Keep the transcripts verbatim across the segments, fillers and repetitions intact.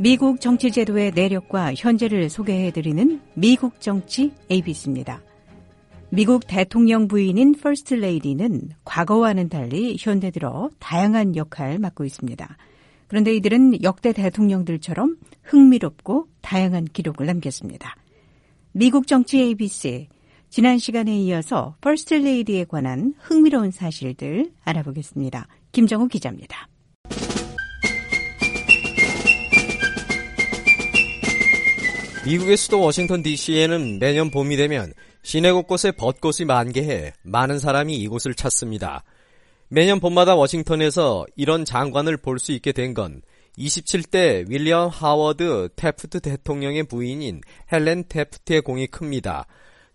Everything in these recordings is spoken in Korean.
미국 정치제도의 내력과 현재를 소개해드리는 미국 정치 에이비씨입니다. 미국 대통령 부인인 퍼스트 레이디는 과거와는 달리 현대 들어 다양한 역할을 맡고 있습니다. 그런데 이들은 역대 대통령들처럼 흥미롭고 다양한 기록을 남겼습니다. 미국 정치 에이비씨, 지난 시간에 이어서 퍼스트 레이디에 관한 흥미로운 사실들 알아보겠습니다. 김정우 기자입니다. 미국의 수도 워싱턴 디씨에는 매년 봄이 되면 시내 곳곳에 벚꽃이 만개해 많은 사람이 이곳을 찾습니다. 매년 봄마다 워싱턴에서 이런 장관을 볼 수 있게 된 건 이십칠 대 윌리엄 하워드 태프트 대통령의 부인인 헬렌 태프트의 공이 큽니다.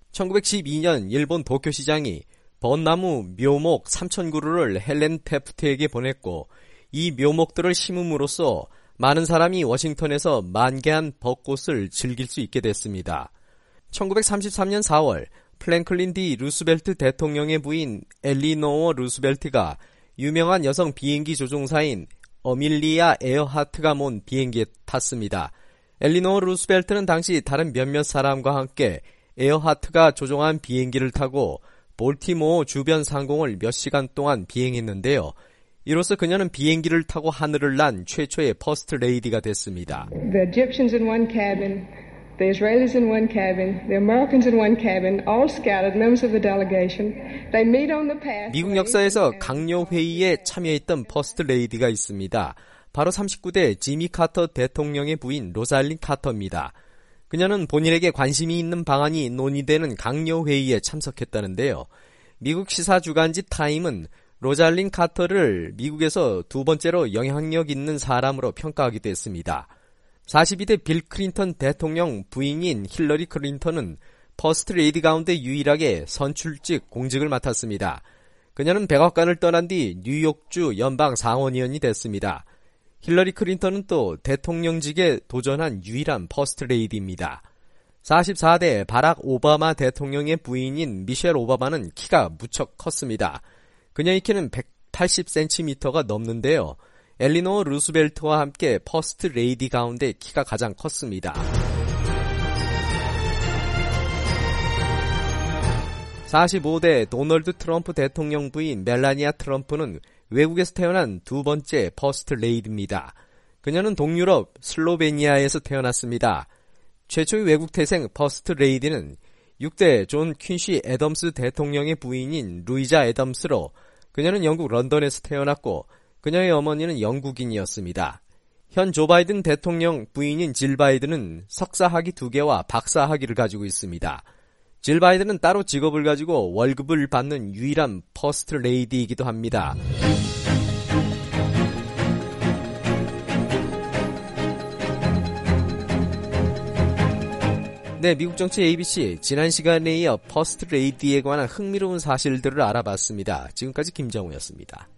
천구백십이 년 일본 도쿄시장이 벚나무 묘목 삼천 그루를 헬렌 태프트에게 보냈고, 이 묘목들을 심음으로써 많은 사람이 워싱턴에서 만개한 벚꽃을 즐길 수 있게 됐습니다. 천구백삼십삼 년 사월 플랭클린 디 루스벨트 대통령의 부인 엘리노어 루스벨트가 유명한 여성 비행기 조종사인 어밀리아 에어하트가 몬 비행기에 탔습니다. 엘리노어 루스벨트는 당시 다른 몇몇 사람과 함께 에어하트가 조종한 비행기를 타고 볼티모어 주변 상공을 몇 시간 동안 비행했는데요. 이로써 그녀는 비행기를 타고 하늘을 난 최초의 퍼스트 레이디가 됐습니다. The Egyptians in one cabin, the Israelis in one cabin, the Americans in one cabin, all scattered members of the delegation. They meet on the path. 미국 역사에서 강요 회의에 참여했던 퍼스트 레이디가 있습니다. 바로 삼십구 대 지미 카터 대통령의 부인 로잘린 카터입니다. 그녀는 본인에게 관심이 있는 방안이 논의되는 강요 회의에 참석했다는데요. 미국 시사 주간지 타임은 로잘린 카터를 미국에서 두 번째로 영향력 있는 사람으로 평가하기도 했습니다. 사십이 대 빌 클린턴 대통령 부인인 힐러리 클린턴은 퍼스트 레이디 가운데 유일하게 선출직 공직을 맡았습니다. 그녀는 백악관을 떠난 뒤 뉴욕주 연방 상원의원이 됐습니다. 힐러리 클린턴은 또 대통령직에 도전한 유일한 퍼스트 레이디입니다. 사십사 대 바락 오바마 대통령의 부인인 미셸 오바마는 키가 무척 컸습니다. 그녀의 키는 백팔십 센티미터가 넘는데요. 엘리노어 루스벨트와 함께 퍼스트 레이디 가운데 키가 가장 컸습니다. 사십오 대 도널드 트럼프 대통령 부인 멜라니아 트럼프는 외국에서 태어난 두 번째 퍼스트 레이디입니다. 그녀는 동유럽 슬로베니아에서 태어났습니다. 최초의 외국 태생 퍼스트 레이디는 육 대 존 퀸시 애덤스 대통령의 부인인 루이자 애덤스로, 그녀는 영국 런던에서 태어났고 그녀의 어머니는 영국인이었습니다. 현 조 바이든 대통령 부인인 질 바이든은 석사학위 두 개와 박사학위를 가지고 있습니다. 질 바이든은 따로 직업을 가지고 월급을 받는 유일한 퍼스트 레이디이기도 합니다. 네, 미국 정치 에이비씨, 지난 시간에 이어 퍼스트 레이디에 관한 흥미로운 사실들을 알아봤습니다. 지금까지 김정우였습니다.